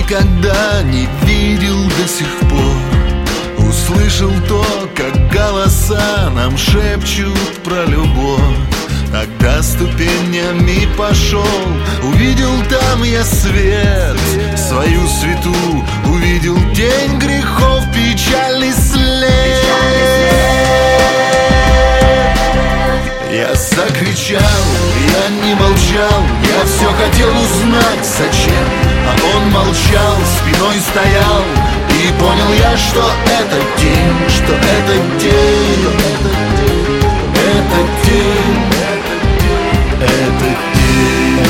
никогда не видел до сих пор. Услышал то, как голоса нам шепчут про любовь. Тогда ступенями пошел, увидел там я свет, свою свету, увидел день грехов, печальный след. Я закричал, я не молчал, я все хотел узнать, зачем. А он молчал, спиной стоял, и понял я, что это день, что это день, это день, это день.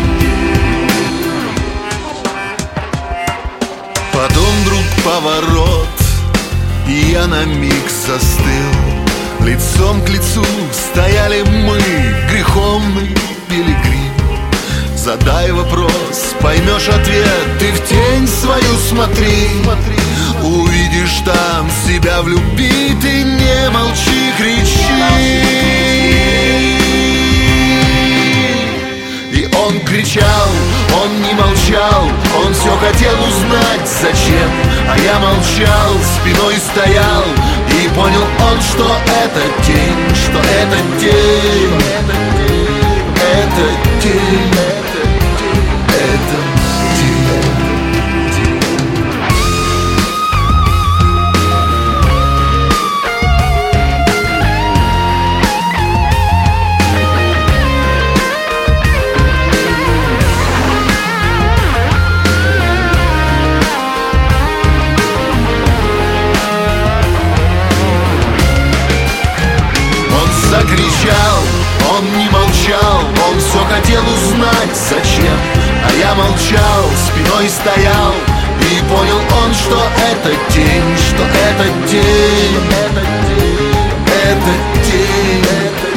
Потом вдруг поворот, и я на миг застыл. Лицом к лицу стояли мы, греховный пилигрим. Задай вопрос, поймешь ответ, ты в тень свою смотри. Увидишь там себя, влюби, ты не молчи, кричи. И он кричал, он не молчал, он все хотел узнать, зачем. А я молчал, спиной стоял, и понял он, что это день, что это день, это день, это день. Закричал, он не молчал, он все хотел узнать, зачем. А я молчал, спиной стоял, и понял он, что это день, что это день, это день, это день.